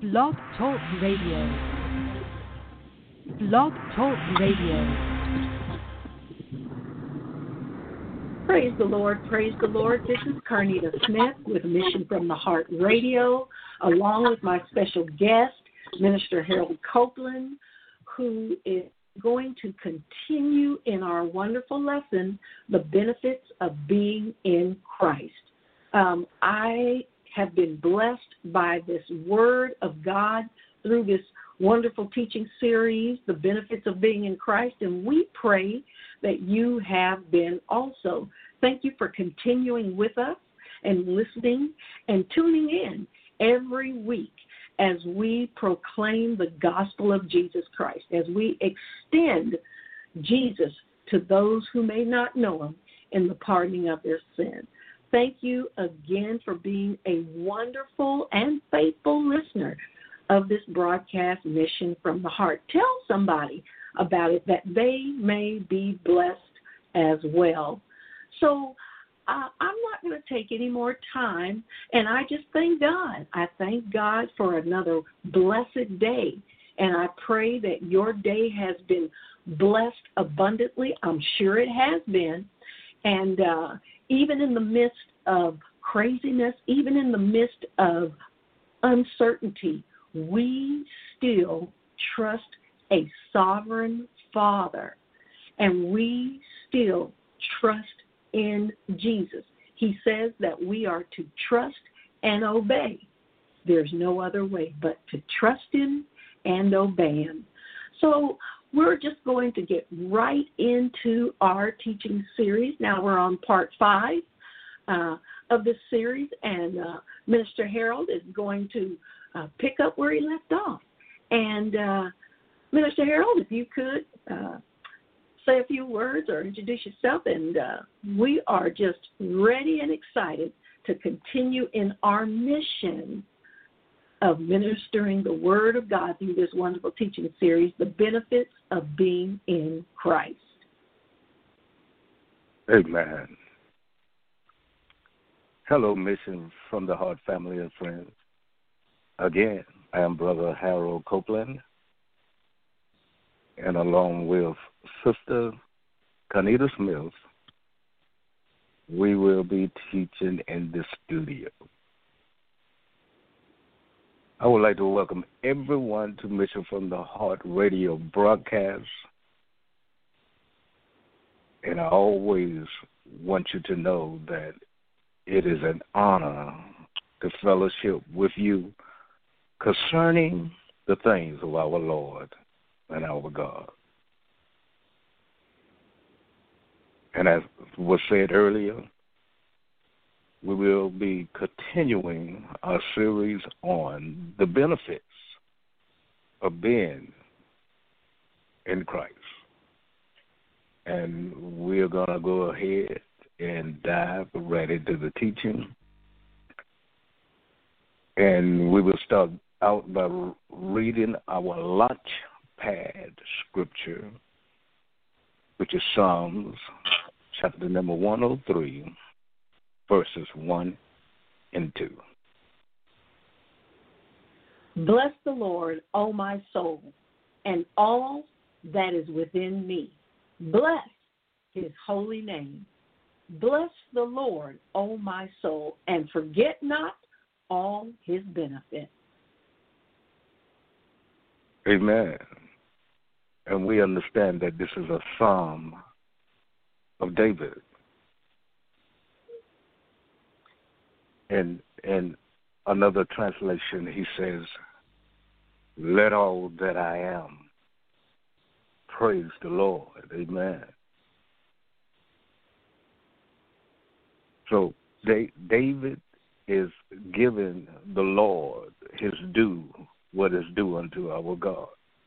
Blog Talk Radio. Blog Talk Radio. Praise the Lord, praise the Lord. This is Carnita Smith with Mission from the Heart Radio, along with my special guest, Minister Harold Copeland, who is going to continue in our wonderful lesson, The Benefits of Being in Christ. I have been blessed by this Word of God through this wonderful teaching series, The Benefits of Being in Christ, and we pray that you have been also. Thank you for continuing with us and listening and tuning in every week as we proclaim the gospel of Jesus Christ, as we extend Jesus to those who may not know him in the pardoning of their sins. Thank you again for being a wonderful and faithful listener of this broadcast, Mission from the Heart. Tell somebody about it that they may be blessed as well. So I'm not going to take any more time, and I just thank God. I thank God for another blessed day, and I pray that your day has been blessed abundantly. I'm sure it has been, and even in the midst of craziness, even in the midst of uncertainty, we still trust a sovereign Father, and we still trust in Jesus. He says that we are to trust and obey. There's no other way but to trust him and obey him. So we're just going to get right into our teaching series. Now we're on part 5 of this series, and Minister Harold is going to pick up where he left off. And Minister Harold, if you could say a few words or introduce yourself, and we are just ready and excited to continue in our mission of ministering the Word of God through this wonderful teaching series, The Benefits of Being in Christ. Amen. Hello, Mission from the Heart family and friends. Again, I am Brother Harold Copeland, and along with Sister Carnita Smith, we will be teaching in the studio. I would like to welcome everyone to Mission from the Heart radio broadcast, and I always want you to know that it is an honor to fellowship with you concerning the things of our Lord and our God. And as was said earlier, we will be continuing our series on the benefits of being in Christ. And we're going to go ahead and dive right into the teaching. And we will start out by reading our launch pad scripture, which is Psalms chapter number 103, verses 1 and 2. Bless the Lord, O my soul, and all that is within me. Bless his holy name. Bless the Lord, O my soul, and forget not all his benefits. Amen. And we understand that this is a psalm of David. And in another translation, he says, let all that I am praise the Lord. Amen. So David is giving the Lord his due, what is due unto our God.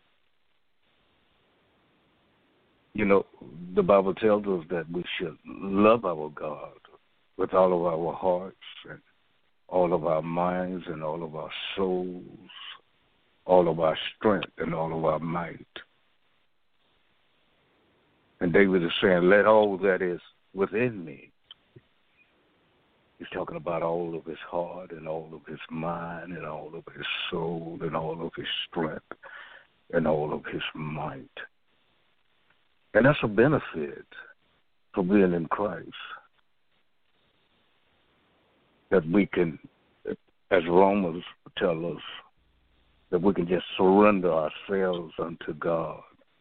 You know, the Bible tells us that we should love our God with all of our hearts and all of our minds and all of our souls, all of our strength and all of our might. And David is saying, let all that is within me He's talking about all of his heart and all of his mind and all of his soul and all of his strength and all of his might. And that's a benefit for being in Christ. That we can, as Romans tell us, that we can just surrender ourselves unto God.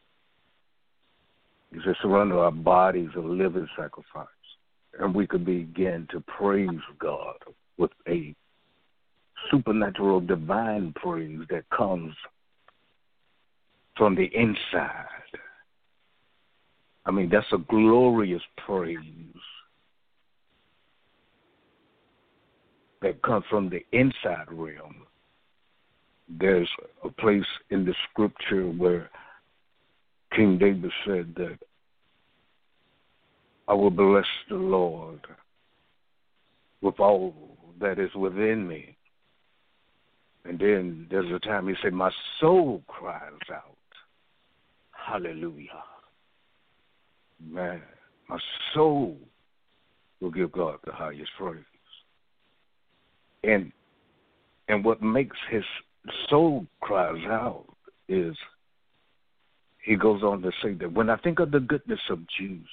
He says surrender our bodies a living sacrifice. And we could begin to praise God with a supernatural divine praise that comes from the inside. I mean, that's a glorious praise that comes from the inside realm. There's a place in the scripture where King David said that I will bless the Lord with all that is within me. And then there's a time he said, my soul cries out, hallelujah. Man, my soul will give God the highest praise. And what makes his soul cries out is he goes on to say that when I think of the goodness of Jesus,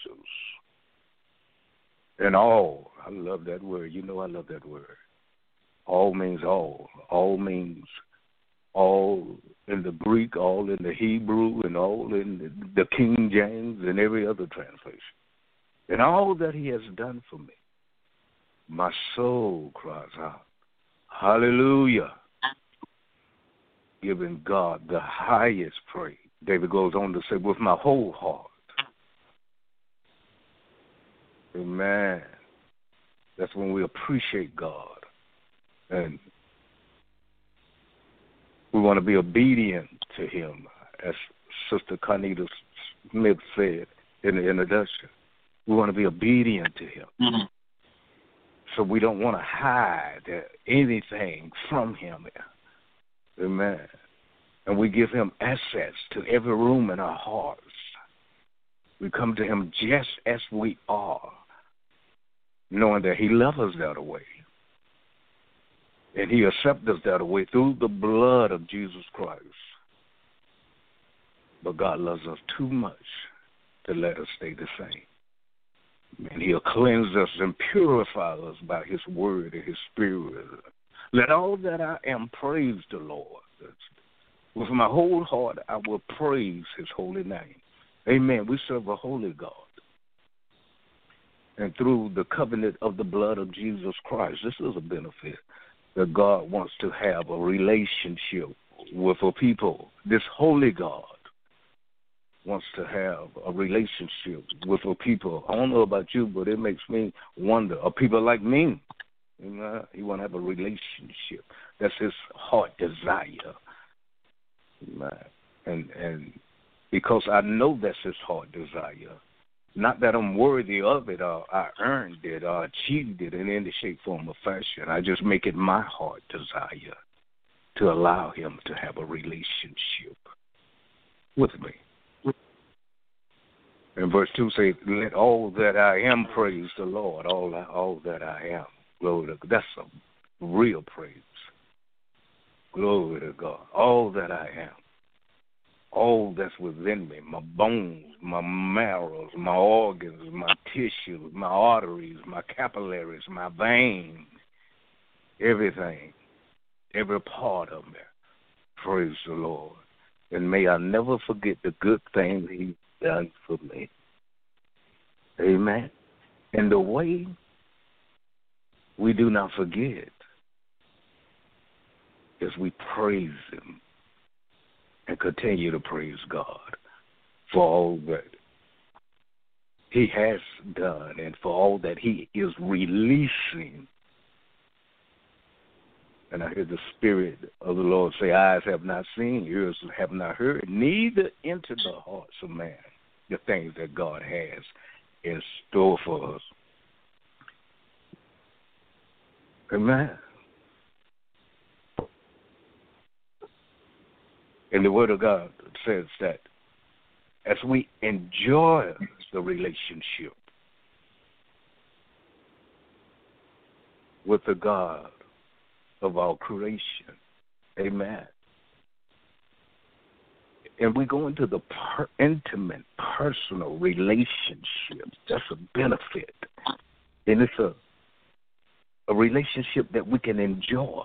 and all, I love that word. You know I love that word. All means all. All means all in the Greek, all in the Hebrew, and all in the King James and every other translation. And all that he has done for me, my soul cries out, hallelujah, giving God the highest praise. David goes on to say, with my whole heart. Amen. That's when we appreciate God. And we want to be obedient to him, as Sister Carnita Smith said in the introduction. We want to be obedient to him. Mm-hmm. So we don't want to hide anything from him. Amen. And we give him access to every room in our hearts. We come to him just as we are, knowing that he loves us that way. And he accepts us that way through the blood of Jesus Christ. But God loves us too much to let us stay the same. And he'll cleanse us and purify us by his word and his spirit. Let all that I am praise the Lord. With my whole heart, I will praise his holy name. Amen. We serve a holy God. And through the covenant of the blood of Jesus Christ, this is a benefit that God wants to have a relationship with a people. This holy God wants to have a relationship with a people. I don't know about you, but it makes me wonder, are people like me? You know, he want to have a relationship. That's his heart desire. And because I know that's his heart desire, not that I'm worthy of it or I earned it or achieved it in any shape, form, or fashion. I just make it my heart desire to allow him to have a relationship with me. And verse 2 says, let all that I am praise the Lord, all that I am. Glory to God. That's a real praise. Glory to God. All that I am. All that's within me, my bones, my marrows, my organs, my tissues, my arteries, my capillaries, my veins, everything, every part of me. Praise the Lord. And may I never forget the good things he's done for me. Amen. And the way we do not forget is we praise him. And continue to praise God for all that he has done and for all that he is releasing. And I hear the Spirit of the Lord say, eyes have not seen, ears have not heard, neither entered the hearts of man the things that God has in store for us. Amen. And the Word of God says that as we enjoy the relationship, with the God of all creation. Amen. And we go into the intimate, personal relationships. That's a benefit. And it's a relationship that we can enjoy.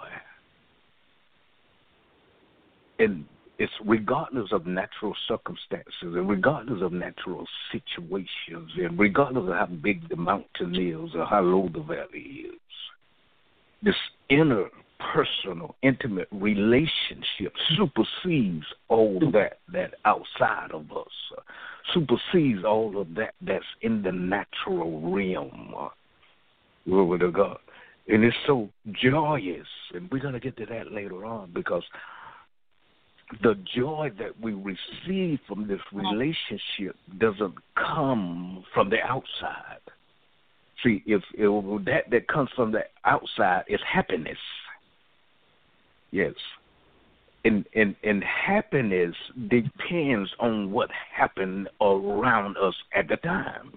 And it's regardless of natural circumstances and regardless of natural situations and regardless of how big the mountain is or how low the valley is. This inner, personal, intimate relationship supersedes all that outside of us, supersedes all of that's in the natural realm. Glory to God. And it's so joyous, and we're going to get to that later on, because the joy that we receive from this relationship doesn't come from the outside. See, if that comes from the outside is happiness. Yes. And happiness depends on what happened around us at the time.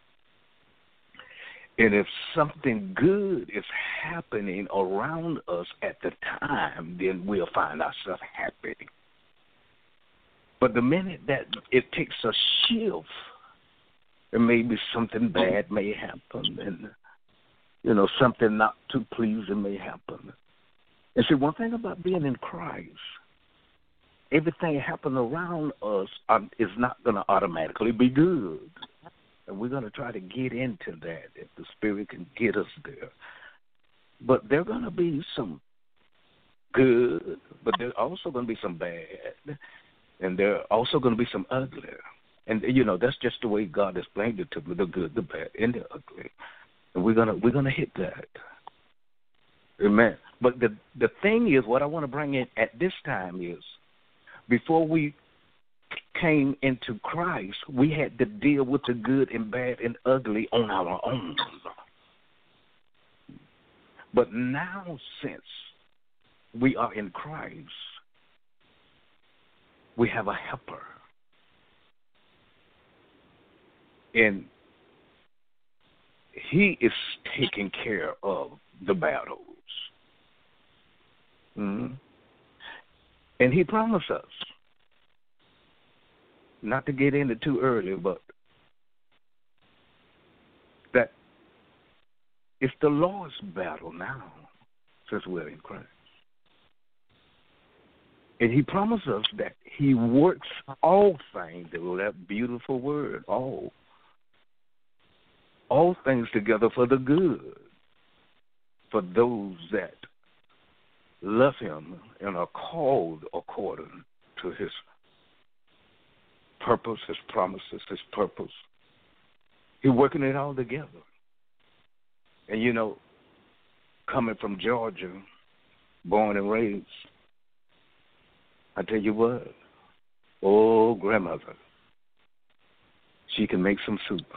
And if something good is happening around us at the time, then we'll find ourselves happy. But the minute that it takes a shift, and maybe something bad may happen, and something not too pleasing may happen. And see, one thing about being in Christ, everything happening around us is not going to automatically be good. And we're going to try to get into that if the Spirit can get us there. But there are going to be some good, but there's also going to be some bad. And there are also going to be some ugly. And, that's just the way God explained it to me, the good, the bad, and the ugly. And we're gonna hit that. Amen. But the thing is, what I want to bring in at this time is, before we came into Christ, we had to deal with the good and bad and ugly on our own. But now, since we are in Christ, we have a helper. And he is taking care of the battles. Mm-hmm. And he promised us, not to get into too early, but that it's the Lord's battle now, since we're in Christ. And he promised us that he works all things, that beautiful word, all things together for the good, for those that love him and are called according to his purpose, his promises, his purpose. He's working it all together. And, coming from Georgia, born and raised, I tell you what, grandmother, she can make some soup.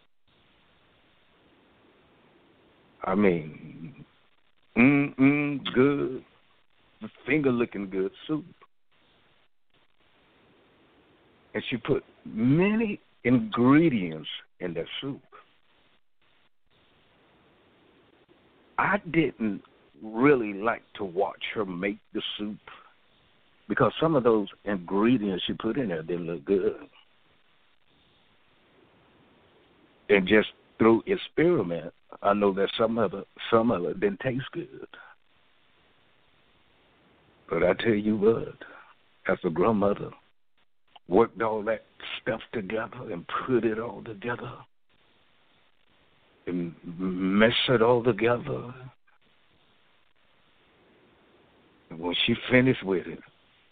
I mean, good, finger-looking good soup. And she put many ingredients in that soup. I didn't really like to watch her make the soup because some of those ingredients she put in there didn't look good. And just through experiment, I know that some of it didn't taste good. But I tell you what, as a grandmother, worked all that stuff together and put it all together and mess it all together. And when she finished with it,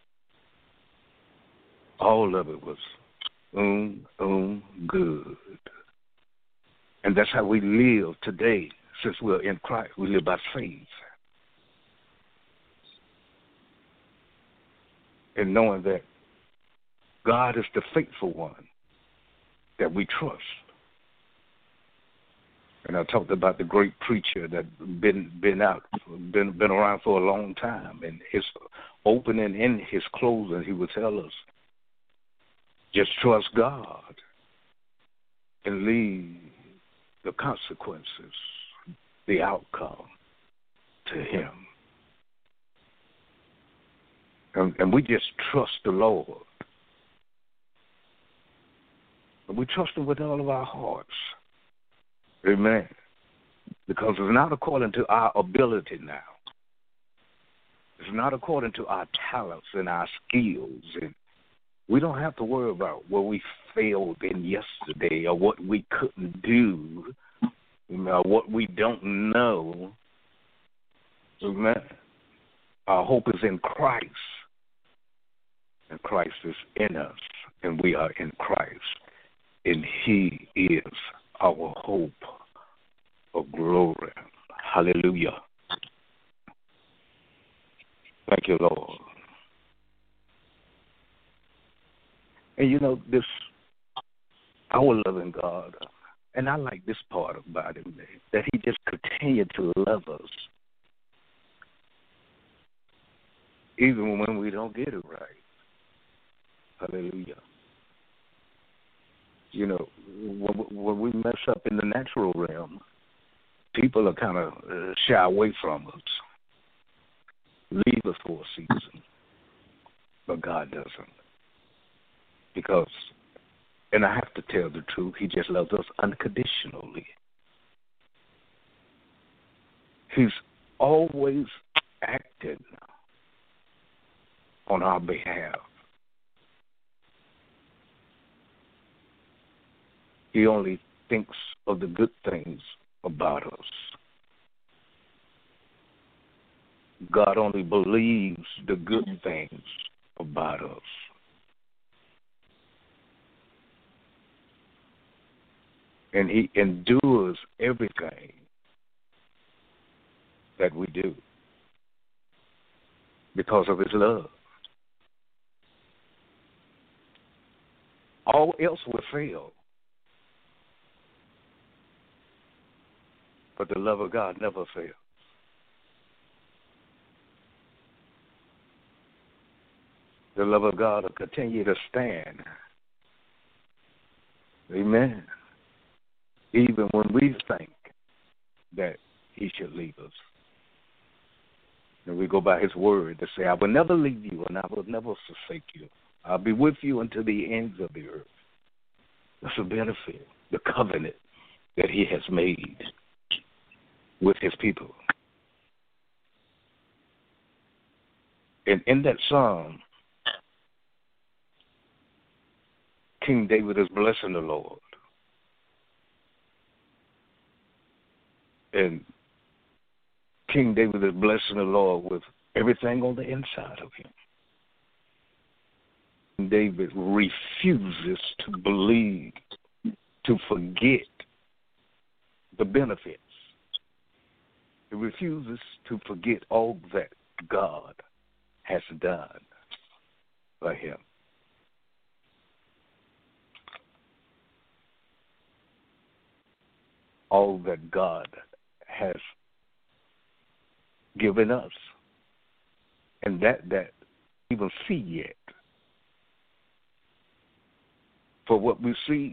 all of it was good. And that's how we live today since we're in Christ. We live by faith. And knowing that God is the faithful one that we trust. And I talked about the great preacher that been around for a long time, and his opening in his closing, he would tell us, just trust God and leave the consequences, the outcome to him. And we just trust the Lord. And we trust him with all of our hearts. Amen. Because it's not according to our ability now. It's not according to our talents and our skills. And we don't have to worry about what we failed in yesterday or what we couldn't do, or what we don't know. Amen. Our hope is in Christ. And Christ is in us. And we are in Christ. And he is our hope of glory. Hallelujah. Thank you, Lord. And you know, this, our loving God, and I like this part about him, that he just continued to love us even when we don't get it right. Hallelujah. You know, when we mess up in the natural realm, people are kind of shy away from us, leave us for a season. But God doesn't. Because, and I have to tell the truth, he just loves us unconditionally. He's always acting on our behalf. He only thinks of the good things about us. God only believes the good things about us. And he endures everything that we do because of his love. All else will fail. But the love of God never fails. The love of God will continue to stand. Amen. Even when we think that he should leave us. And we go by his word to say, I will never leave you and I will never forsake you. I'll be with you until the ends of the earth. That's a benefit, the covenant that he has made with his people. And in that psalm, King David is blessing the Lord. And King David is blessing the Lord with everything on the inside of him. David refuses to believe, to forget the benefits. He refuses to forget all that God has done for him. All that God has given us, and that we don't see yet. For what we see,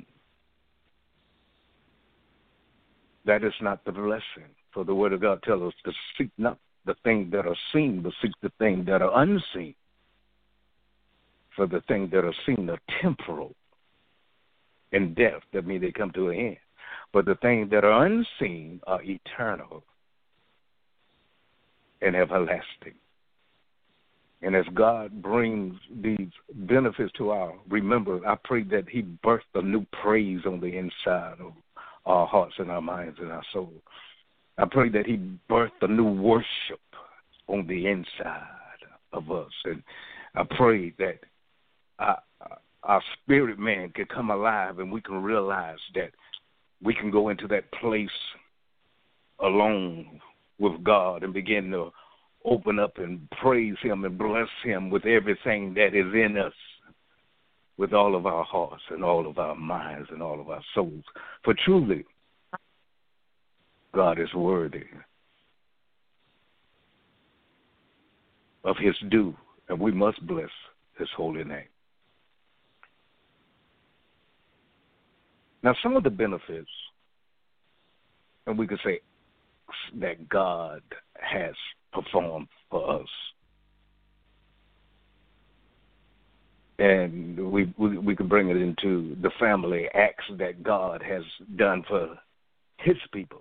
that is not the blessing. For the Word of God tells us to seek not the things that are seen, but seek the things that are unseen. For the things that are seen are temporal and death, that means they come to an end. But the things that are unseen are eternal and everlasting. And as God brings these benefits to our remembrance, I pray that he birthed a new praise on the inside of our hearts and our minds and our souls. I pray that he birthed a new worship on the inside of us. And I pray that our spirit man can come alive and we can realize that we can go into that place alone with God and begin to open up and praise him and bless him with everything that is in us, with all of our hearts and all of our minds and all of our souls. For truly, God is worthy of his due, and we must bless his holy name. Now, some of the benefits, and we could say that God has performed for us. And we could bring it into the family acts that God has done for his people.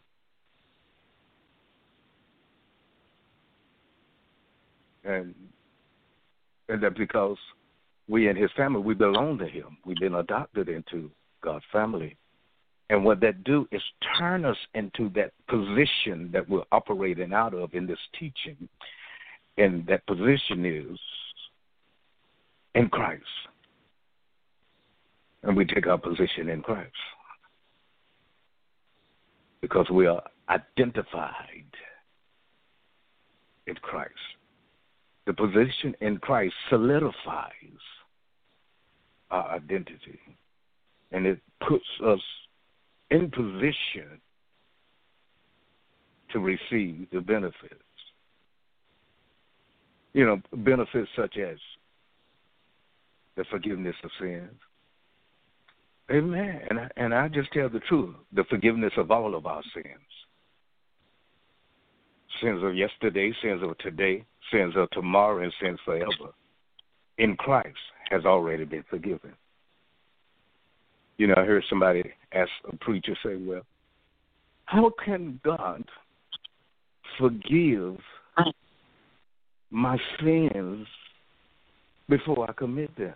And that because we and his family, we belong to him. We've been adopted into God's family. And what that do is turn us into that position that we're operating out of in this teaching. And that position is in Christ. And we take our position in Christ. Because we are identified in Christ. The position in Christ solidifies our identity. And it puts us in position to receive the benefits. You know, benefits such as the forgiveness of sins. Amen. And I just tell the truth, the forgiveness of all of our sins. Sins of yesterday, sins of today, sins of tomorrow, and sins forever. In Christ has already been forgiven. You know, I heard somebody ask a preacher, say, well, how can God forgive my sins before I commit them?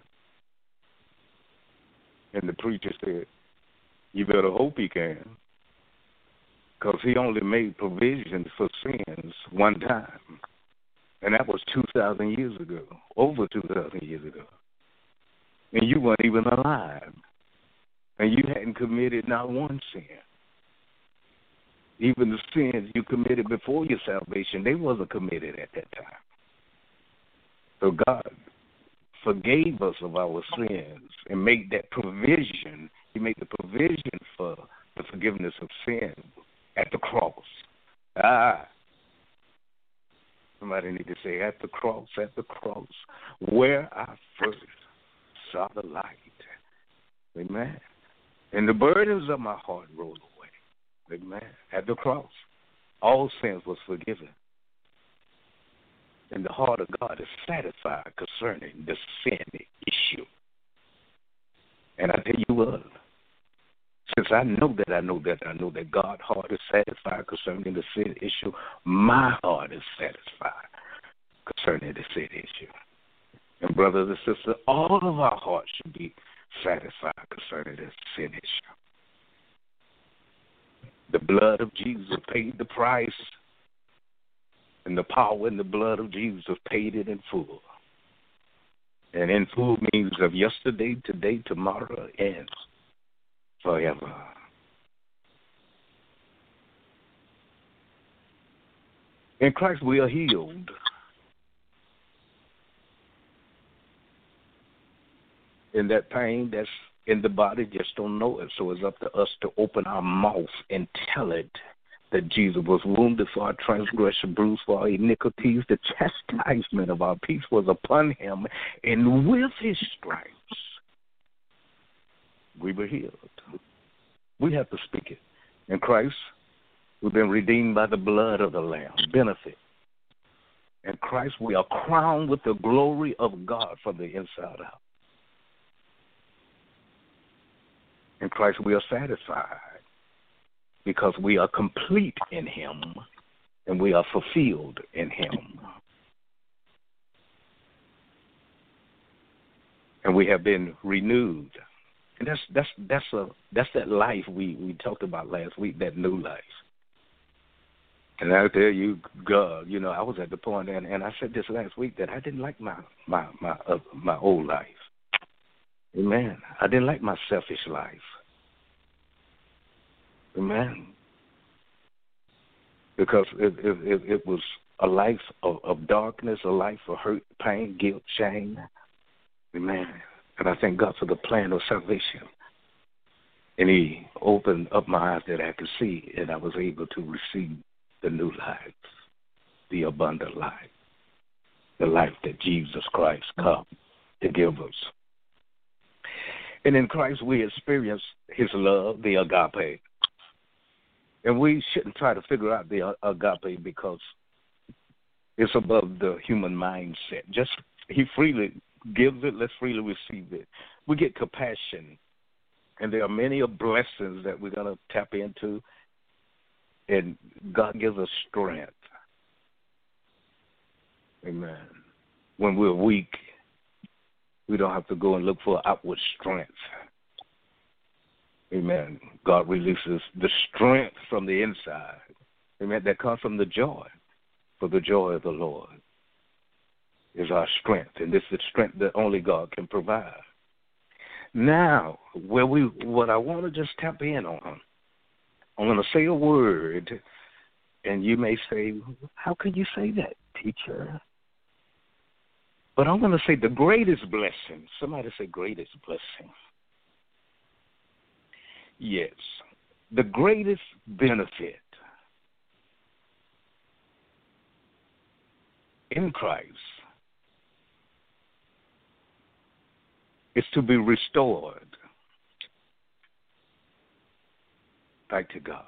And the preacher said, you better hope he can, because he only made provisions for sins one time. And that was 2,000 years ago, over 2,000 years ago. And you weren't even alive. And you hadn't committed not one sin. Even the sins you committed before your salvation, they wasn't committed at that time. So God forgave us of our sins and made that provision. He made the provision for the forgiveness of sin at the cross. Somebody need to say, at the cross, where I first saw the light. Amen. And the burdens of my heart rolled away. Amen. At the cross, all sins was forgiven. And the heart of God is satisfied concerning the sin issue. And I tell you what, since I know that God's heart is satisfied concerning the sin issue, my heart is satisfied concerning the sin issue. And brothers and sisters, all of our hearts should be satisfied concerning the sin issue. The blood of Jesus paid the price. And the power in the blood of Jesus paid it in full. And in full means of yesterday, today, tomorrow, and forever. In Christ we are healed. And that pain that's in the body just don't know it. So it's up to us to open our mouth and tell it that Jesus was wounded for our transgression, bruised for our iniquities. The chastisement of our peace was upon him, and with his stripes we were healed. We have to speak it. In Christ, we've been redeemed by the blood of the Lamb. Benefit. In Christ, we are crowned with the glory of God from the inside out. In Christ, we are satisfied, because we are complete in him and we are fulfilled in him. And we have been renewed. And that's that life we talked about last week, that new life. And I tell you, God, you know, I was at the point, and I said this last week, that I didn't like my old life. Amen. I didn't like my selfish life. Amen. Because it was a life of darkness, a life of hurt, pain, guilt, shame. Amen. And I thank God for the plan of salvation. And he opened up my eyes that I could see, and I was able to receive the new life, the abundant life, the life that Jesus Christ come to give us. And in Christ we experience his love, the agape. And we shouldn't try to figure out the agape because it's above the human mindset. Just he freely gives it, let's freely receive it. We get compassion, and there are many blessings that we're going to tap into, and God gives us strength. Amen. When we're weak, we don't have to go and look for outward strength. Amen. God releases the strength from the inside. Amen. That comes from the joy. For the joy of the Lord is our strength. And this is the strength that only God can provide. Now, what I want to just tap in on, I'm going to say a word, and you may say, how can you say that, teacher? But I'm going to say the greatest blessing. Somebody say greatest blessing. Yes, the greatest benefit in Christ is to be restored back to God.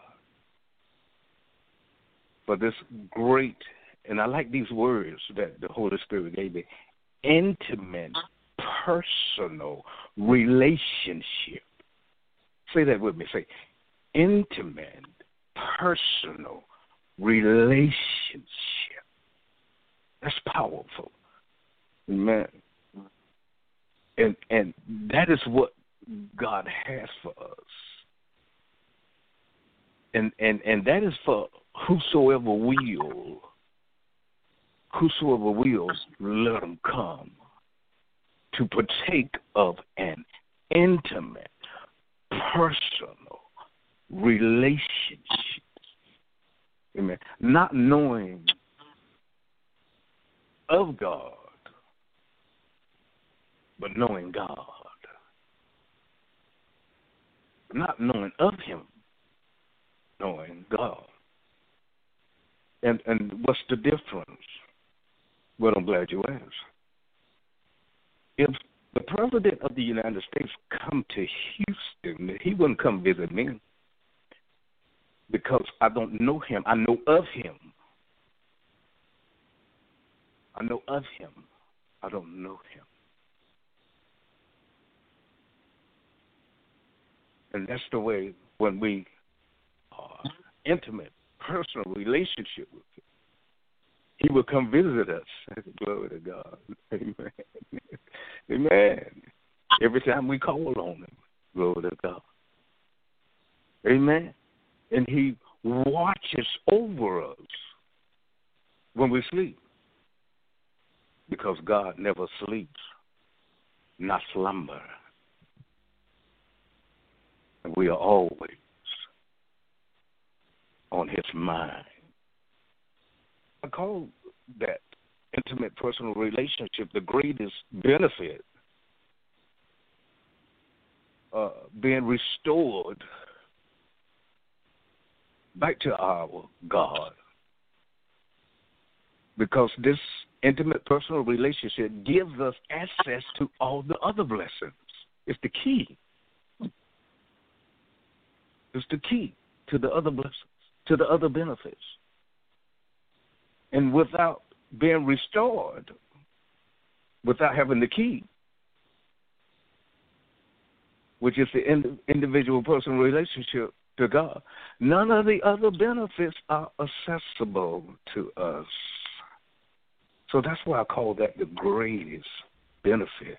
For this great, and I like these words that the Holy Spirit gave me, intimate, personal relationship. Say that with me. Say, intimate, personal relationship. That's powerful. Amen. And that is what God has for us. And that is for whosoever will, let them come to partake of an intimate, personal relationship. Amen. Not knowing of God, but knowing God. Not knowing of Him, knowing God. And what's the difference? Well, I'm glad you asked. If the President of the United States come to Houston, he wouldn't come visit me because I don't know him. I know of him. I know of him. I don't know him. And that's the way when we are intimate, personal relationship with him, he will come visit us. Glory to God. Amen. Amen. Every time we call on him, glory to God. Amen. And he watches over us when we sleep. Because God never sleeps, not slumber. And we are always on his mind. I call that intimate personal relationship the greatest benefit, being restored back to our God. Because this intimate personal relationship gives us access to all the other blessings. It's the key. It's the key to the other blessings, to the other benefits. And without being restored, without having the key, which is the individual personal relationship to God, none of the other benefits are accessible to us. So that's why I call that the greatest benefit.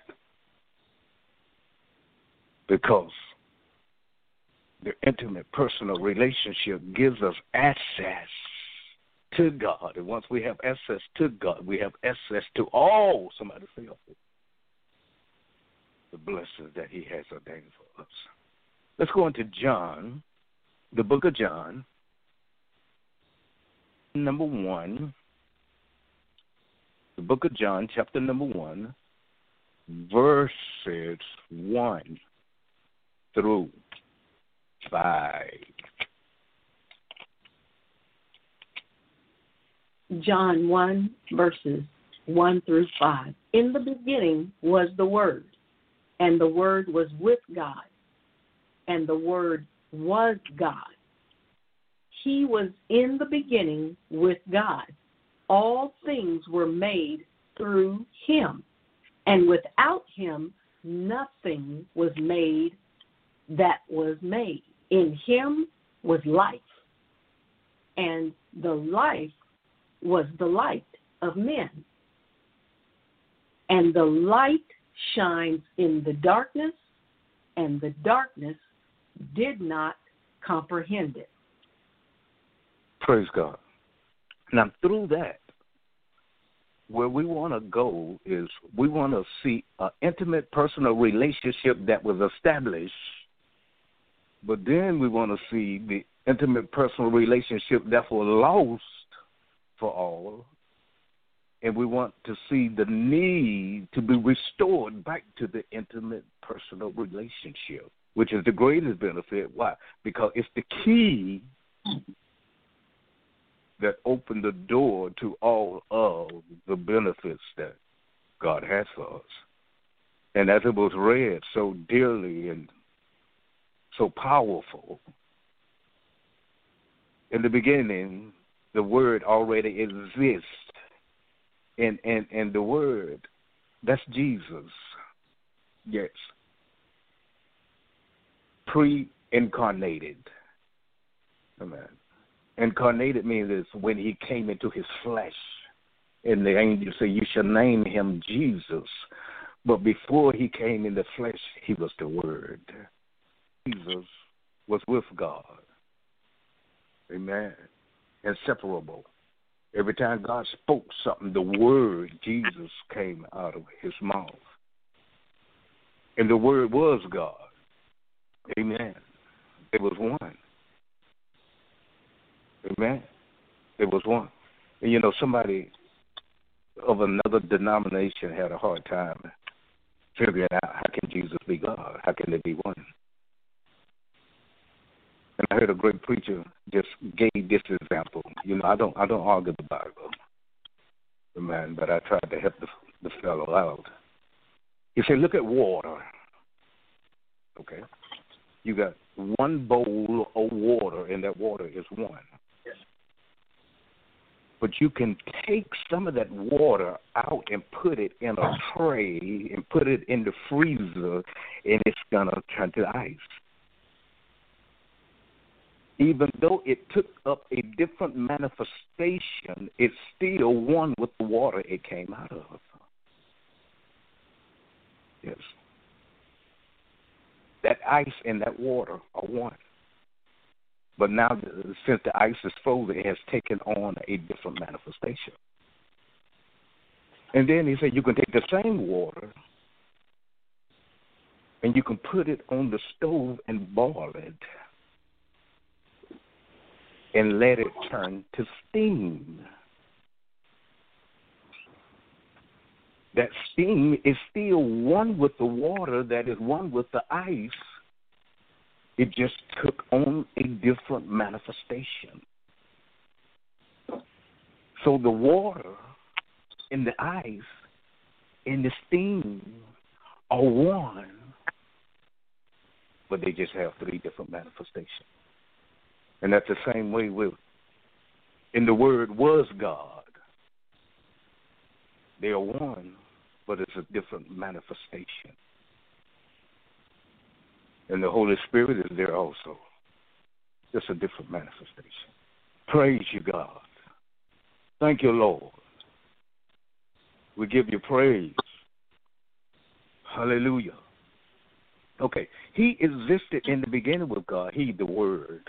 Because the intimate personal relationship gives us access to God. And once we have access to God, we have access to all, somebody say, the blessings that he has ordained for us. Let's go into John, the book of John, number 1. The book of John, chapter number 1, verses 1 through 5. John 1, verses 1 through 5. In the beginning was the Word, and the Word was with God, and the Word was God. he was in the beginning with God. All things were made through him, and without him nothing was made that was made. In him was life, and the life was the light of men. And the light shines in the darkness, and the darkness did not comprehend it. Praise God. Now, through that, where we want to go is we want to see an intimate personal relationship that was established, but then we want to see the intimate personal relationship that was lost for all, and we want to see the need to be restored back to the intimate personal relationship, which is the greatest benefit. Why? Because it's the key that opened the door to all of the benefits that God has for us. And as it was read so dearly and so powerful, in the beginning, the Word already exists. And the Word, that's Jesus. Yes. Pre-incarnated. Amen. Incarnated means it's when he came into his flesh. And the angel said, you shall name him Jesus. But before he came in the flesh, he was the Word. Jesus was with God. Amen. Inseparable. Every time God spoke something, the word Jesus came out of his mouth. And the Word was God. Amen. It was one. Amen. It was one. And you know, somebody of another denomination had a hard time figuring out how can Jesus be God? How can they be one? And I heard a great preacher just gave this example. You know, I don't argue the Bible, amen, but I tried to help the fellow out. He said, look at water. Okay, you got one bowl of water, and that water is one. But you can take some of that water out and put it in a tray and put it in the freezer, and it's going to turn to ice. Even though it took up a different manifestation, it's still one with the water it came out of. Yes. That ice and that water are one. But now, since the ice is frozen, it has taken on a different manifestation. And then he said you can take the same water and you can put it on the stove and boil it and let it turn to steam. That steam is still one with the water that is one with the ice. It just took on a different manifestation. So the water and the ice and the steam are one, but they just have three different manifestations. And that's the same way with, and the Word was God. They are one, but it's a different manifestation. And the Holy Spirit is there also. Just a different manifestation. Praise you, God. Thank you, Lord. We give you praise. Hallelujah. Okay. He existed in the beginning with God. He, the Word.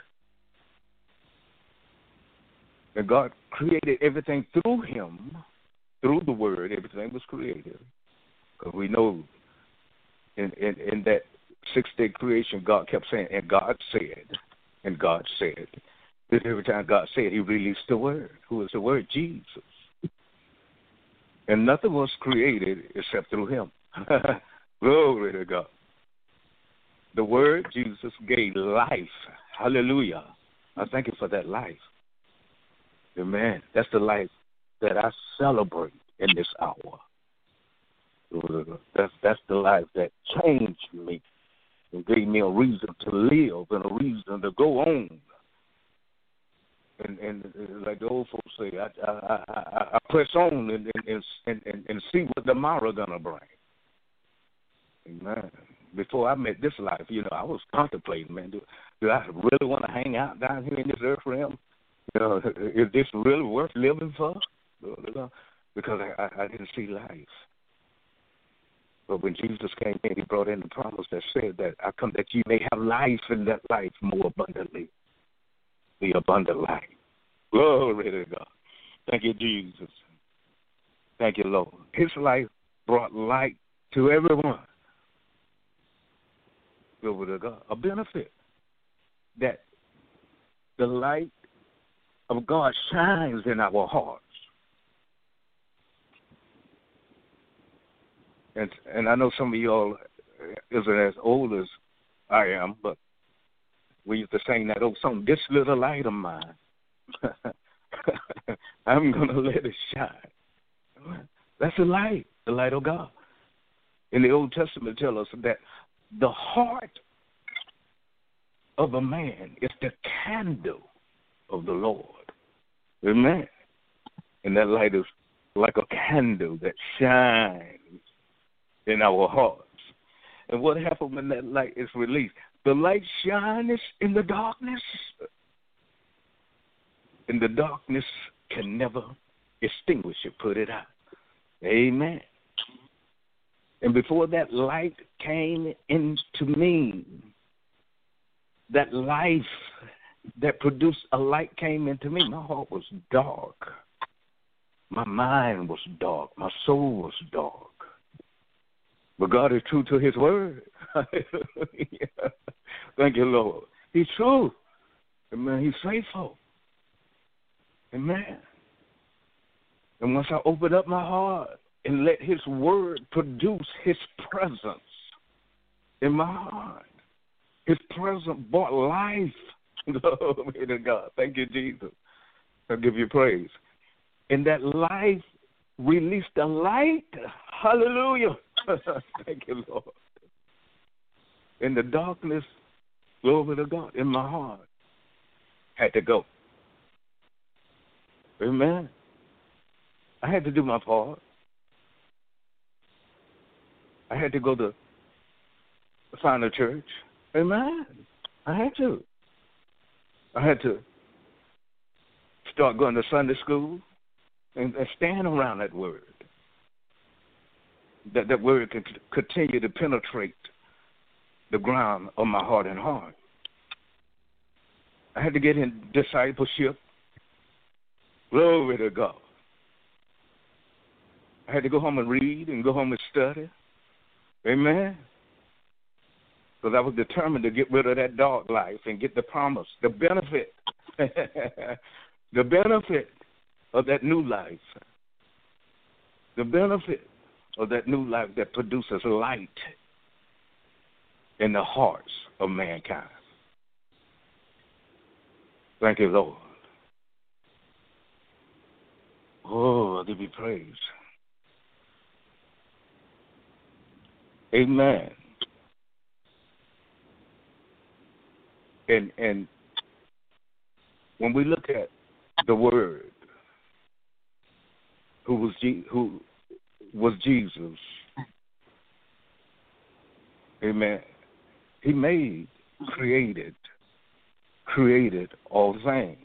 And God created everything through him, through the Word. Everything was created. Because we know in that six-day creation, God kept saying, and God said, and God said. Then every time God said, he released the Word. Who is the Word? Jesus. And nothing was created except through him. Glory to God. The Word, Jesus, gave life. Hallelujah. I thank you for that life. Amen. That's the life that I celebrate in this hour. That's the life that changed me and gave me a reason to live and a reason to go on. And like the old folks say, I press on and see what tomorrow gonna bring. Amen. Before I met this life, I was contemplating, man, do I really want to hang out down here in this earth realm? Is this really worth living for? Because I didn't see life. But when Jesus came in, he brought in the promise that said that I come that you may have life and that life more abundantly. The abundant life. Glory to God. Thank you, Jesus. Thank you, Lord. His life brought light to everyone. Glory to God. A benefit that the light of God shines in our hearts. And I know some of y'all isn't as old as I am, but we used to sing that old song, this little light of mine, I'm going to let it shine. That's the light of God. In the Old Testament, tell us that the heart of a man is the candle of the Lord. Amen. And that light is like a candle that shines in our hearts. And what happens when that light is released? The light shines in the darkness, and the darkness can never extinguish it, put it out. Amen. And before that light came into me, that life that produced a light came into me, my heart was dark. My mind was dark. My soul was dark. But God is true to his word. Thank you, Lord. He's true. Amen. He's faithful. Amen. And once I opened up my heart and let his word produce his presence in my heart, his presence brought life. Glory to God. Thank you, Jesus. I give you praise. And that life released the light. Hallelujah. Thank you, Lord. In the darkness, glory to God, in my heart, had to go. Amen. I had to do my part. I had to go to find a church. Amen. I had to. I had to start going to Sunday school and stand around that word. That word can continue to penetrate the ground of my heart and heart. I had to get in discipleship. Glory to God. I had to go home and read and go home and study. Amen. Because I was determined to get rid of that dark life and get the promise, the benefit, the benefit of that new life. The benefit of that new life that produces light in the hearts of mankind. Thank you, Lord. Oh, I give you praise. Amen. And when we look at the Word, who was Jesus, amen, he created all things.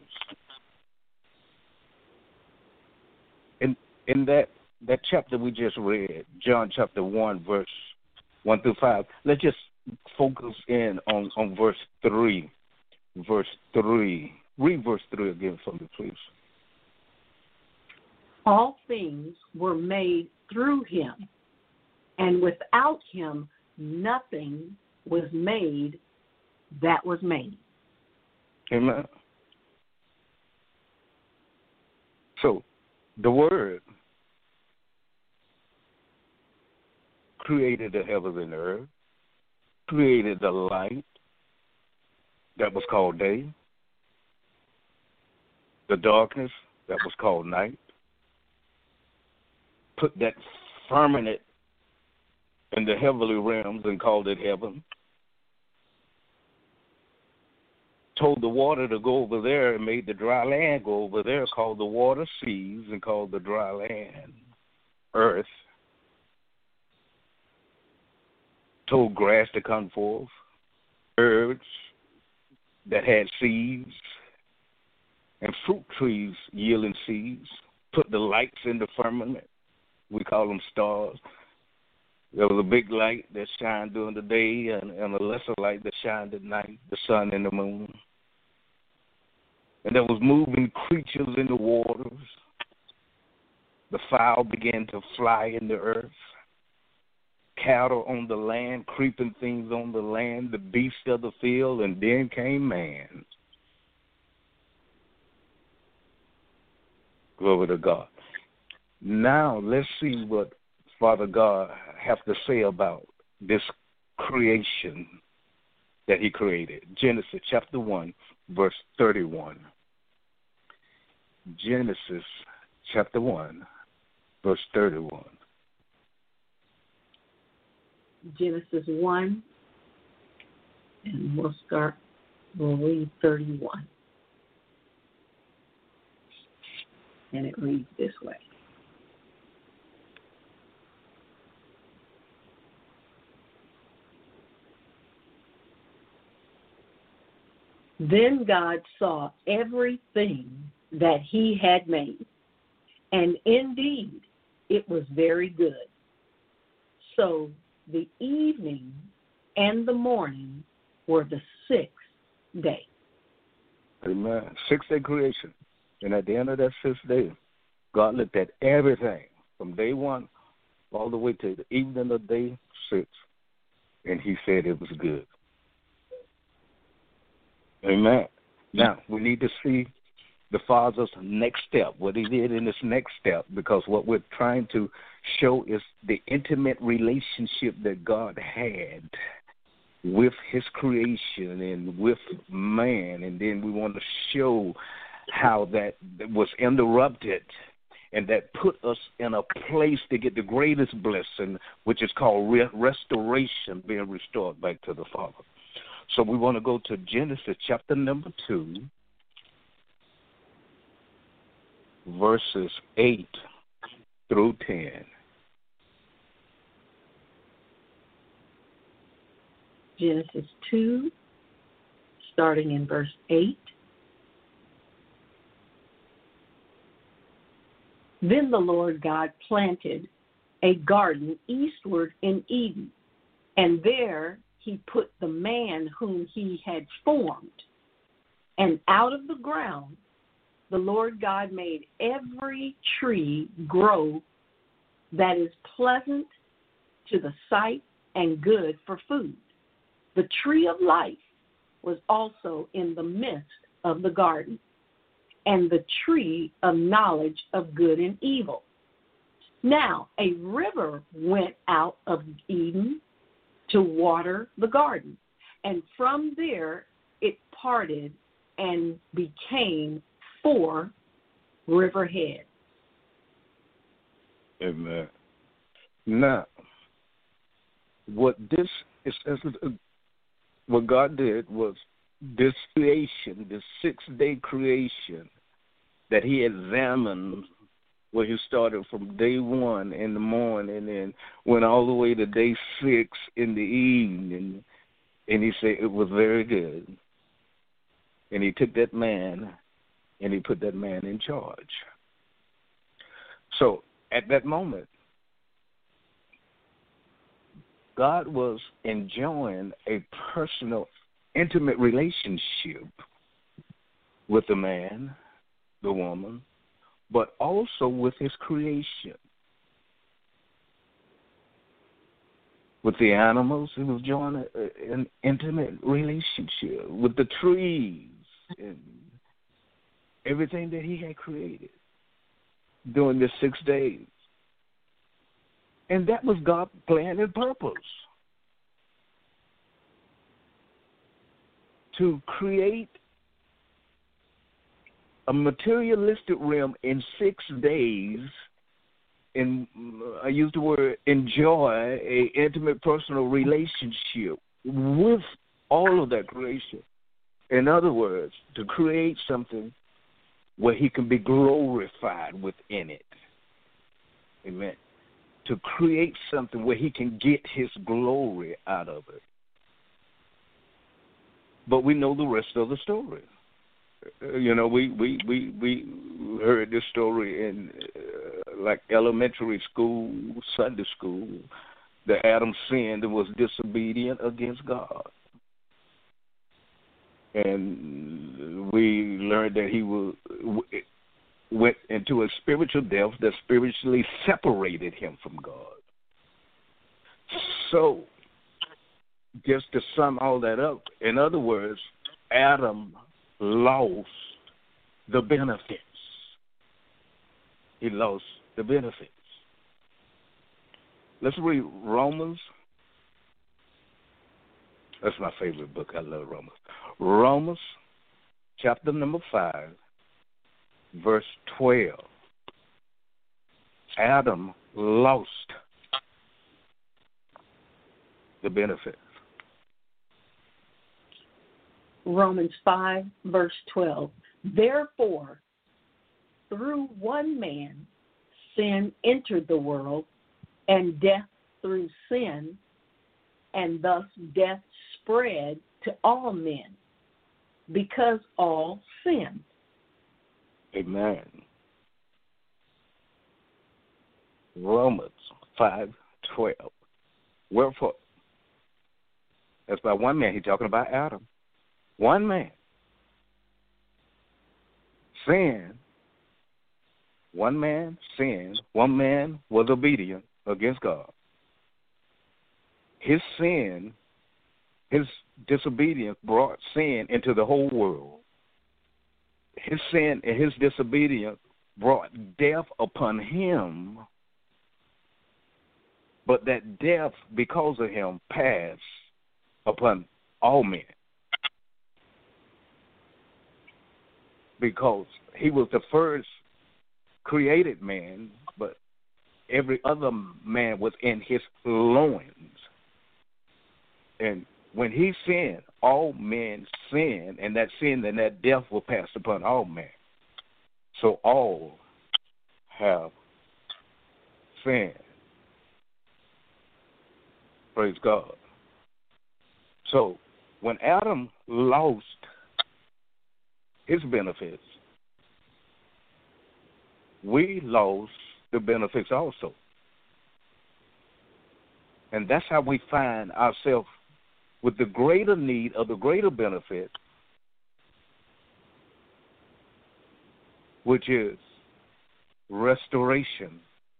In that chapter we just read, John chapter 1, verse 1 through 5, let's just focus in on verse 3. Verse 3. Read verse 3 again for me, please. All things were made through him, and without him nothing was made that was made. Amen. So, the Word created the heavens and the earth, created the light that was called day, the darkness that was called night, put that firmament in the heavenly realms and called it heaven. told the water to go over there and made the dry land go over there, called the water seas and called the dry land earth. Told grass to come forth, herbs that had seeds, and fruit trees yielding seeds. Put the lights in the firmament. We call them stars. There was a big light that shined during the day and a lesser light that shined at night, the sun and the moon. And there was moving creatures in the waters. The fowl began to fly in the earth. Cattle on the land, creeping things on the land, the beasts of the field, and then came man. Glory to God. Now let's see what Father God has to say about this creation that he created. Genesis chapter 1, verse 31. Genesis chapter 1, verse 31. Genesis 1, and we'll read 31. And it reads this way. Then God saw everything that he had made, and indeed it was very good. So the evening and the morning were the sixth day. Amen. 6-day creation. And at the end of that 6th day, God looked at everything from day 1 all the way to the evening of day 6, and he said it was good. Amen. Now, we need to see the Father's next step, what he did in this next step, because what we're trying to show is the intimate relationship that God had with his creation and with man, and then we want to show how that was interrupted and that put us in a place to get the greatest blessing, which is called restoration, being restored back to the Father. So we want to go to Genesis chapter number 2, verses 8 through 10. Genesis 2, starting in verse 8. Then the Lord God planted a garden eastward in Eden, and there he put the man whom he had formed. And out of the ground the Lord God made every tree grow that is pleasant to the sight and good for food. The tree of life was also in the midst of the garden, and the tree of knowledge of good and evil. Now a river went out of Eden to water the garden, and from there it parted and became 4 riverheads. Amen. Now, what God did was this creation, this 6-day creation that he examined, where he started from day 1 in the morning and went all the way to day 6 in the evening, and he said it was very good. And he took that man and he put that man in charge. So at that moment, God was enjoying a personal, intimate relationship with the man, the woman, but also with his creation. With the animals, he was enjoying an intimate relationship with the trees and everything that he had created during the 6 days. And that was God's plan and purpose, to create a materialistic realm in 6 days, and I use the word enjoy a intimate personal relationship with all of that creation. In other words, to create something where he can be glorified within it. Amen. To create something where he can get his glory out of it. But we know the rest of the story. You know, we heard this story in like elementary school, Sunday school, that Adam sinned and was disobedient against God. And we learned that he went into a spiritual death that spiritually separated him from God. So, just to sum all that up, in other words, Adam lost the benefits. He lost the benefits. Let's read Romans. That's my favorite book. I love Romans. Romans, chapter number 5, verse 12. Adam lost the benefits. Romans 5, verse 12. Therefore, through one man, sin entered the world, and death through sin, and thus death spread to all men, because all sinned. Amen. Romans 5:12. Wherefore, that's by one man. He's talking about Adam. One man. Sin. One man sinned. One man was obedient against God. His sin, his disobedience brought sin into the whole world. His sin and his disobedience brought death upon him, but that death, because of him, passed upon all men. Because he was the first created man, but every other man was in his loins. And when he sinned, all men sinned, and that sin and that death were passed upon all men. So all have sinned. Praise God. So when Adam lost his benefits, we lost the benefits also. And that's how we find ourselves with the greater need of the greater benefit, which is restoration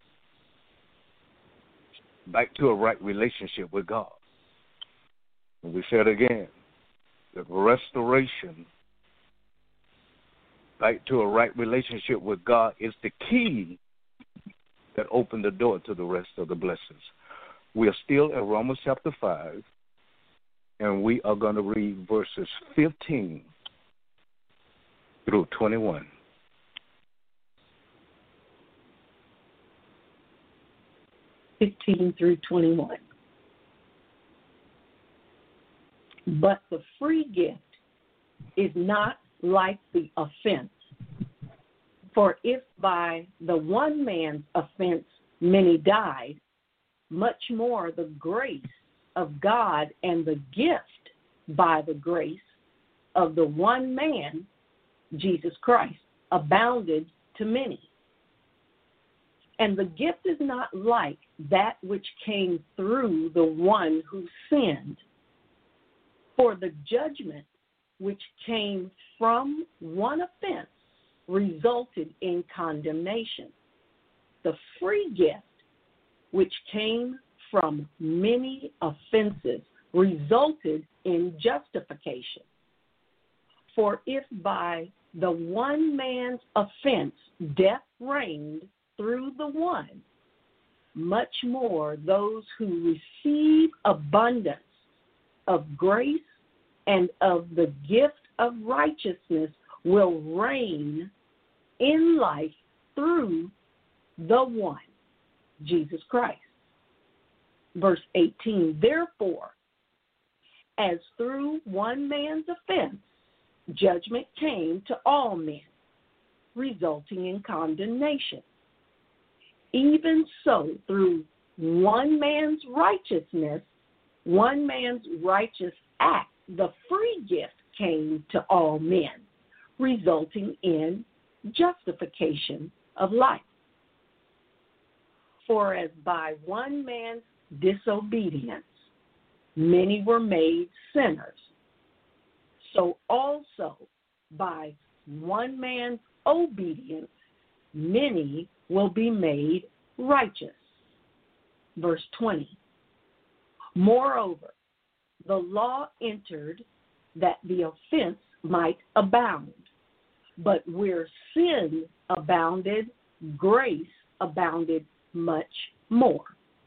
back to a right relationship with God. And we said again, that restoration back to a right relationship with God is the key that opened the door to the rest of the blessings. We are still at Romans chapter 5, and we are going to read verses 15 through 21. Through 21. But the free gift is not like the offense. For if by the one man's offense many died, much more the grace of God and the gift by the grace of the one man, Jesus Christ, abounded to many. And the gift is not like that which came through the one who sinned. For the judgment which came from one offense resulted in condemnation. The free gift which came from many offenses resulted in justification. For if by the one man's offense death reigned through the one, much more those who receive abundance of grace and of the gift of righteousness will reign in life through the one, Jesus Christ. Verse 18, therefore, as through one man's offense judgment came to all men, resulting in condemnation. Even so, through one man's righteousness, one man's righteous act, the free gift came to all men, resulting in justification of life. For as by one man's disobedience many were made sinners, so also by one man's obedience many will be made righteous. Verse 20. Moreover, the law entered that the offense might abound. But where sin abounded, grace abounded much more.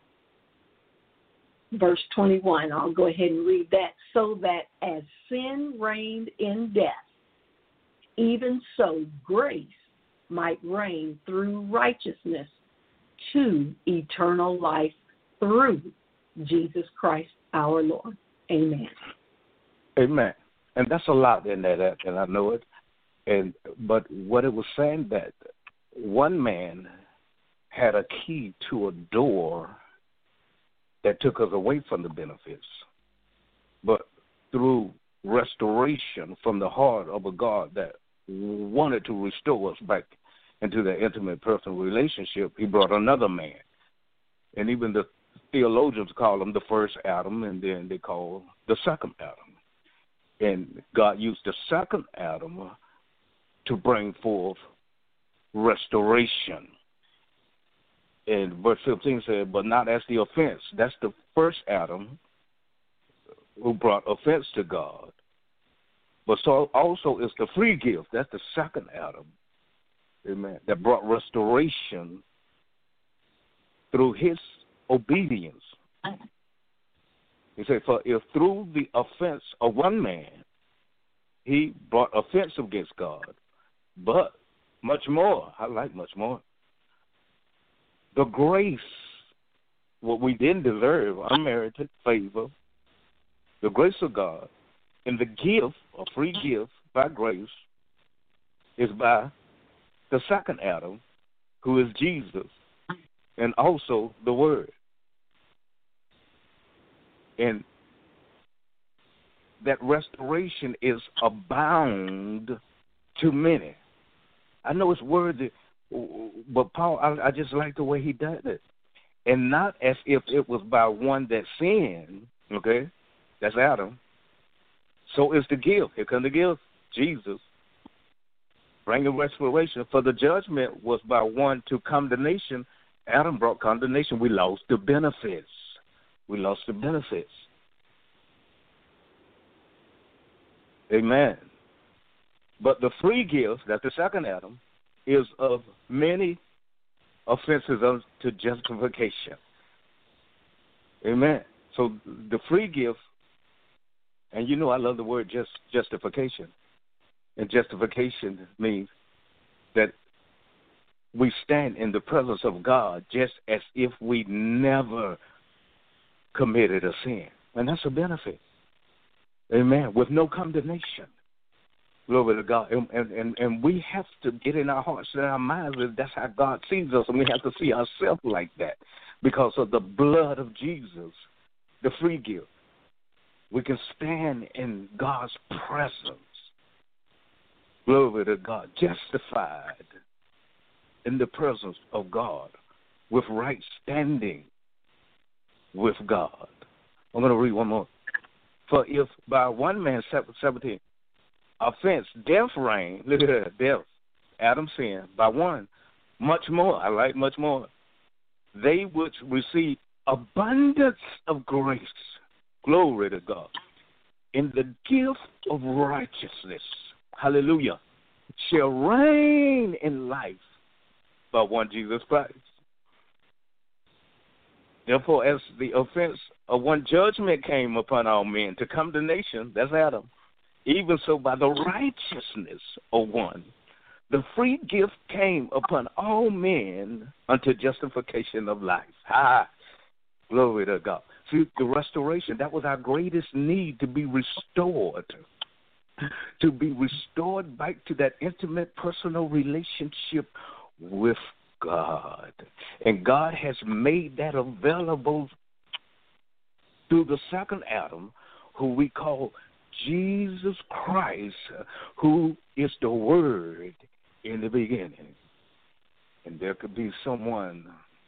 Verse 21, I'll go ahead and read that. So that as sin reigned in death, even so grace might reign through righteousness to eternal life through Jesus Christ our Lord. Amen. Amen. And that's a lot in that, and I know it. But what it was saying that one man had a key to a door that took us away from the benefits. But through restoration from the heart of a God that wanted to restore us back into that intimate personal relationship, he brought another man. And even the theologians call him the first Adam, and then they call the second Adam. And God used the second Adam to bring forth restoration. And verse 15 said, but not as the offense. That's the first Adam who brought offense to God. But so also is the free gift. That's the second Adam, amen, that brought restoration through his obedience. He said, for if through the offense of one man he brought offense against God, but much more, I like much more, the grace, what we didn't deserve, unmerited favor, the grace of God, and the gift, a free gift by grace, is by the second Adam, who is Jesus, and also the Word. And that restoration is abound to many. I know it's worthy, but Paul, I just like the way he does it. And not as if it was by one that sinned, okay? That's Adam. So is the gift. Here comes the gift, Jesus, bringing restoration. For the judgment was by one to condemnation. Adam brought condemnation. We lost the benefits. We lost the benefits. Amen. But the free gift, that's the second Adam, is of many offenses unto justification. Amen. So the free gift, and you know I love the word justification. And justification means that we stand in the presence of God just as if we never committed a sin. And that's a benefit. Amen. With no condemnation. Glory to God. And we have to get in our hearts and our minds that that's how God sees us, and we have to see ourselves like that because of the blood of Jesus, the free gift. We can stand in God's presence. Glory to God. Justified in the presence of God with right standing with God. I'm going to read one more. For if by one man, 17, offense, death reigned, look at that, death, Adam sinned, by one, much more, I like much more, they which receive abundance of grace, glory to God, in the gift of righteousness, hallelujah, shall reign in life by one Jesus Christ. Therefore, as the offense of one judgment came upon all men to condemnation, that's Adam, even so by the righteousness of one, the free gift came upon all men unto justification of life. Glory to God. See, the restoration, that was our greatest need, to be restored. to be restored back to that intimate personal relationship with God. And God has made that available through the second Adam, who we call Jesus Christ, who is the Word in the beginning. And there could be someone,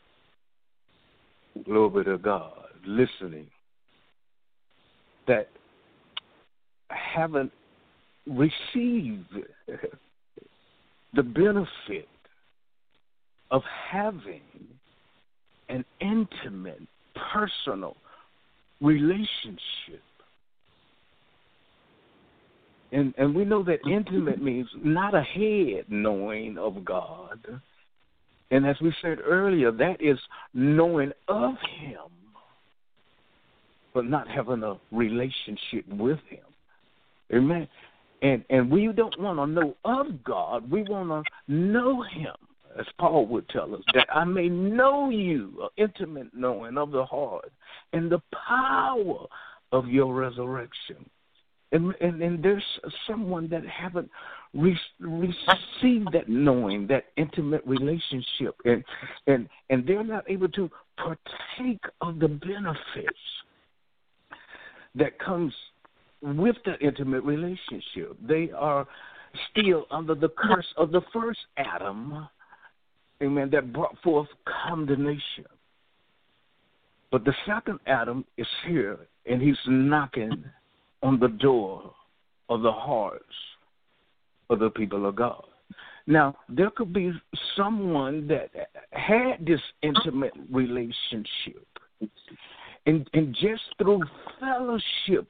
glory to God, listening that haven't received the benefit of having an intimate, personal relationship. And we know that intimate means not a head knowing of God. And as we said earlier, that is knowing of Him, but not having a relationship with Him. Amen. And we don't want to know of God. We want to know Him, as Paul would tell us, that I may know you, an intimate knowing of the heart, and the power of your resurrection. And there's someone that haven't received that knowing, that intimate relationship, and they're not able to partake of the benefits that comes with the intimate relationship. They are still under the curse of the first Adam, amen, that brought forth condemnation. But the second Adam is here, and he's knocking on the door of the hearts of the people of God. Now, there could be someone that had this intimate relationship, and just through fellowship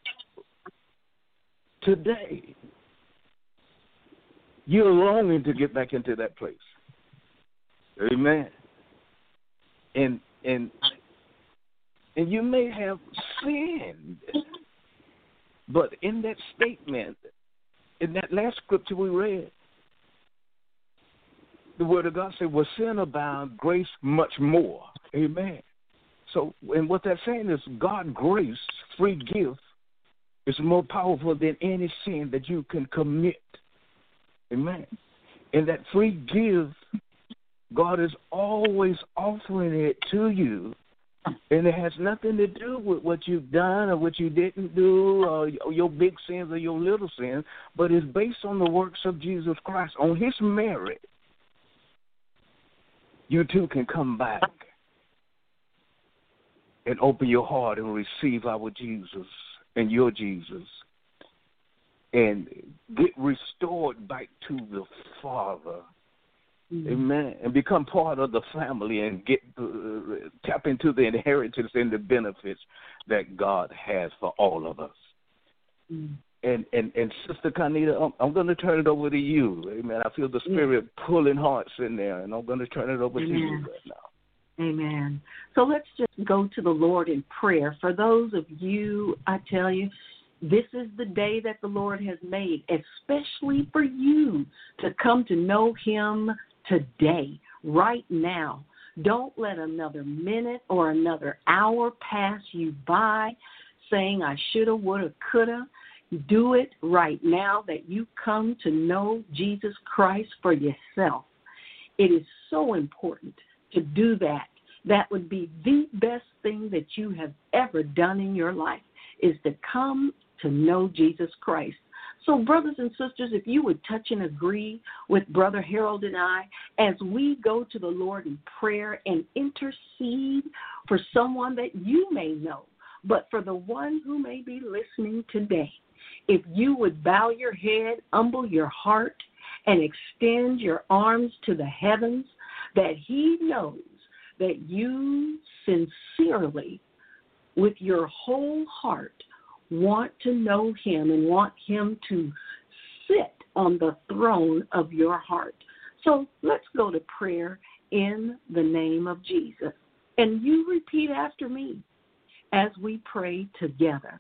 today, you're longing to get back into that place. Amen. And you may have sinned, but in that statement, in that last scripture we read, the Word of God said, "Where sin abound, grace much more." Amen. So, and what that's saying is, God's grace, free gift, is more powerful than any sin that you can commit. Amen. And that free gift, God is always offering it to you. And it has nothing to do with what you've done or what you didn't do, or your big sins or your little sins, but it's based on the works of Jesus Christ, on His merit. You too can come back and open your heart and receive our Jesus and your Jesus and get restored back to the Father. Mm-hmm. Amen. And become part of the family and get tap into the inheritance and the benefits that God has for all of us. Mm-hmm. And Sister Carnita, I'm going to turn it over to you. Amen. I feel the Spirit pulling hearts in there, and I'm going to turn it over to you right now. Amen. So let's just go to the Lord in prayer. For those of you, I tell you, this is the day that the Lord has made, especially for you to come to know Him today, right now. Don't let another minute or another hour pass you by saying, I shoulda, woulda, coulda. Do it right now that you come to know Jesus Christ for yourself. It is so important to do that. That would be the best thing that you have ever done in your life, is to come to know Jesus Christ. So, brothers and sisters, if you would touch and agree with Brother Harold and I as we go to the Lord in prayer and intercede for someone that you may know, but for the one who may be listening today, if you would bow your head, humble your heart, and extend your arms to the heavens, that He knows that you sincerely, with your whole heart, want to know Him and want Him to sit on the throne of your heart. So let's go to prayer in the name of Jesus. And you repeat after me as we pray together.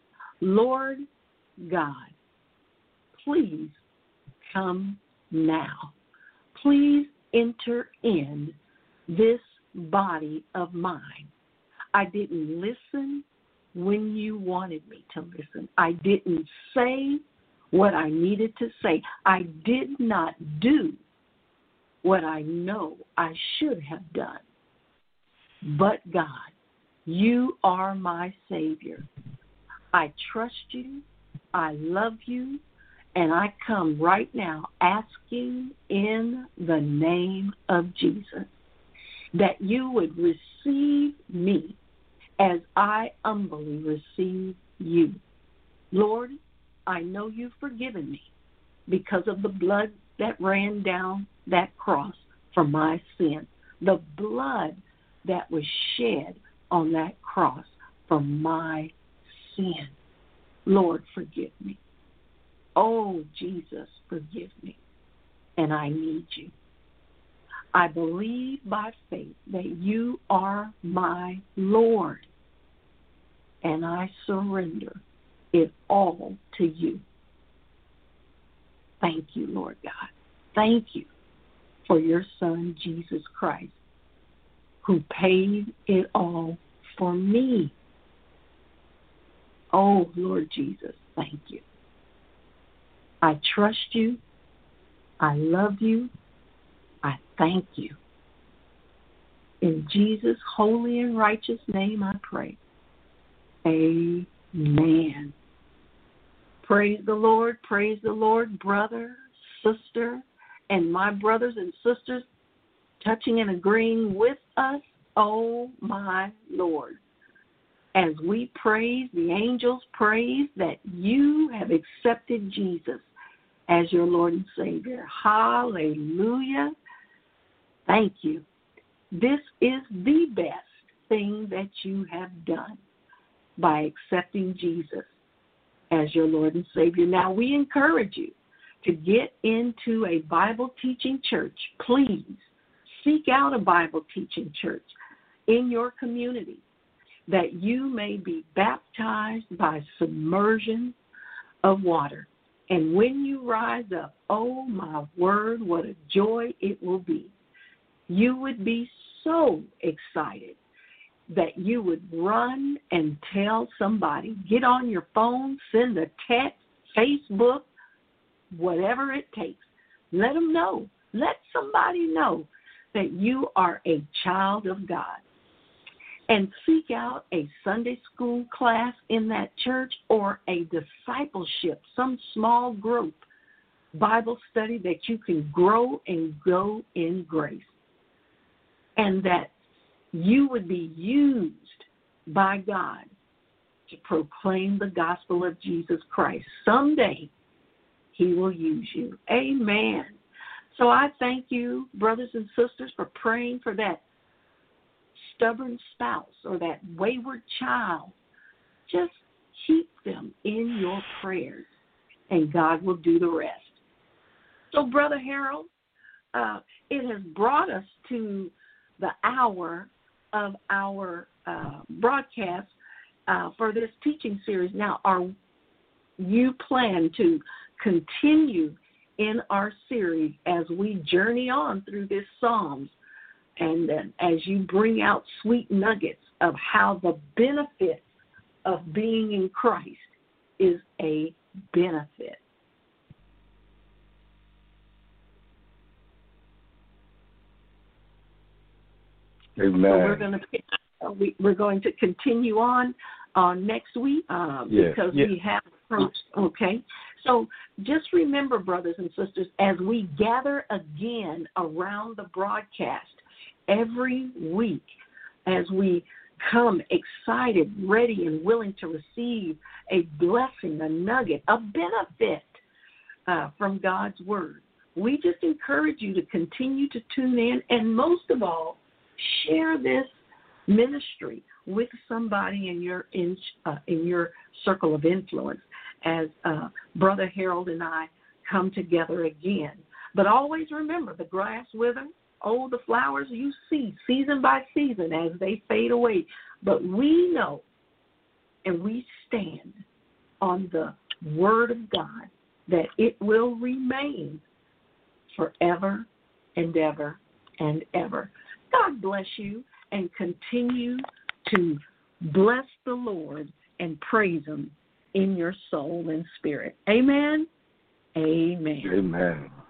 Lord God, please come now. Please enter in this body of mine. I didn't listen when you wanted me to listen. I didn't say what I needed to say. I did not do what I know I should have done. But God, you are my Savior. I trust you. I love you. And I come right now asking in the name of Jesus that you would receive me as I humbly receive you. Lord, I know you've forgiven me because of the blood that ran down that cross for my sin, the blood that was shed on that cross for my sin. Lord, forgive me. Oh, Jesus, forgive me. And I need you. I believe by faith that you are my Lord, and I surrender it all to you. Thank you, Lord God. Thank you for your Son, Jesus Christ, who paid it all for me. Oh, Lord Jesus, thank you. I trust you. I love you. I thank you. In Jesus' holy and righteous name I pray. Amen. Praise the Lord, brother, sister, and my brothers and sisters touching and agreeing with us. Oh, my Lord. As we praise, the angels praise that you have accepted Jesus as your Lord and Savior. Hallelujah. Thank you. This is the best thing that you have done by accepting Jesus as your Lord and Savior. Now, we encourage you to get into a Bible teaching church. Please seek out a Bible teaching church in your community that you may be baptized by submersion of water. And when you rise up, oh my word, what a joy it will be. You would be so excited that you would run and tell somebody, get on your phone, send a text, Facebook, whatever it takes. Let them know. Let somebody know that you are a child of God. And seek out a Sunday school class in that church or a discipleship, some small group Bible study that you can grow and go in grace. And that you would be used by God to proclaim the gospel of Jesus Christ. Someday he will use you. Amen. So I thank you, brothers and sisters, for praying for that stubborn spouse or that wayward child. Just keep them in your prayers, and God will do the rest. So, Brother Harold, it has brought us to the hour of our broadcast for this teaching series. Now, you plan to continue in our series as we journey on through this Psalms, and as you bring out sweet nuggets of how the benefit of being in Christ is a benefit. Amen. So we're going to continue on next week because we have approached. Okay, so just remember, brothers and sisters, as we gather again around the broadcast every week, as we come excited, ready, and willing to receive a blessing, a nugget, a benefit from God's Word, we just encourage you to continue to tune in, and most of all, share this ministry with somebody in your circle of influence as Brother Harold and I come together again. But always remember, the grass withers, oh, the flowers you see season by season as they fade away. But we know and we stand on the Word of God that it will remain forever and ever and ever. God bless you, and continue to bless the Lord and praise Him in your soul and spirit. Amen. Amen. Amen.